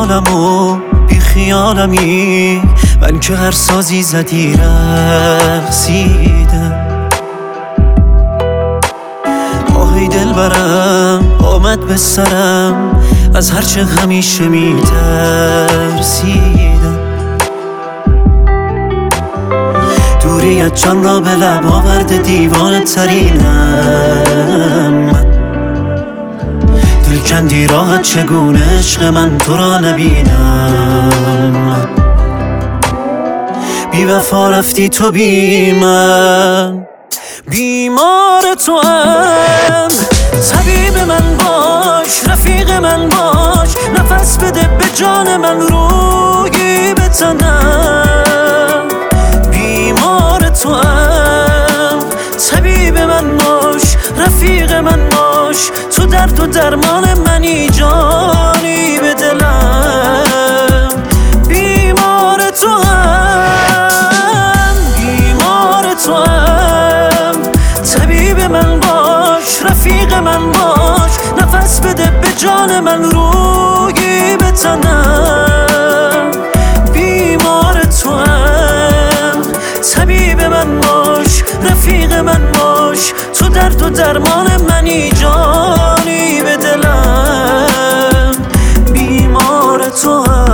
حالم و بی خیالمی، من که هر سازی زدی رقصیدم. آهی دل برم آمد به سرم، از هرچه همیشه می ترسیدم. دوریت جان را به لب آورده دیوانه ترینم. دل کندی راحت چگونه عشق من تو را نبینم. بی وفا رفتی تو بی من، بیمار تو هم. طبیب من باش، رفیق من باش، نفس بده به جان من، روی به تنم. بیمار تو هم، طبیب من باش، رفیق من باش، تو درد و درمان منی، جانی به دلم. بیمار تو هم، بیمار تو هم، طبیب من باش، رفیق من باش، نفس بده به جان من، روی به تنم. بیمار تو هم، طبیب من باش، رفیق من باش، تو درد و درمان منی، جانی به دلم. بیمار تو هم.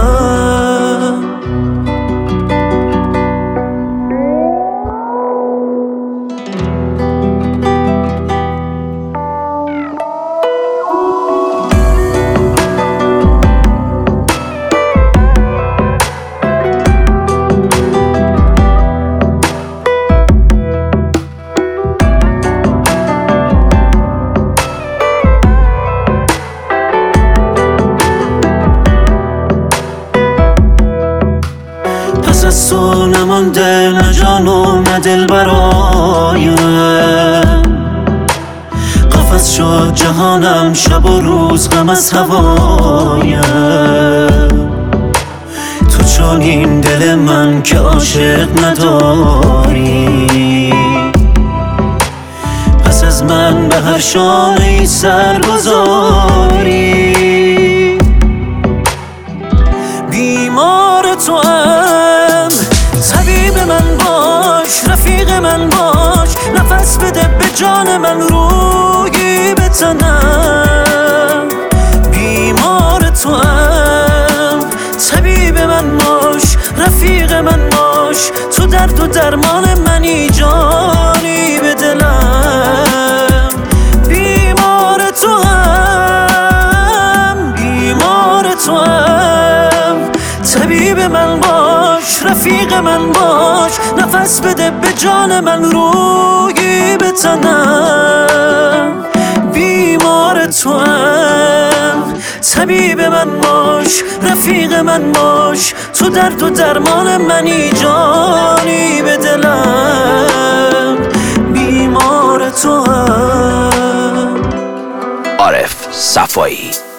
پس از تو نمانده نه جان و نه دل برایم. قفس شد جهانم، شب و روز غم از هوایم. تو چنین دل من که عاشق نداری، پس از من به هر شانه ای سر گذاری. بیمار تو هم، طبیب من باش، رفیق من باش، نفس بده به جان من، روی به تنم. بیمار تو هم، طبیب من باش، رفیق من باش، تو درد و درمان منی، جانی به دلم. بیمار تو هم، بیمار تو هم، طبیب من باش، رفیق من باش، نفس بده به جان من، روی به تنم. بیمار تو هم، طبیب من باش، رفیق من باش، تو درد و درمان منی، جانی به دلم. بیمار تو هم. عارف صفایی.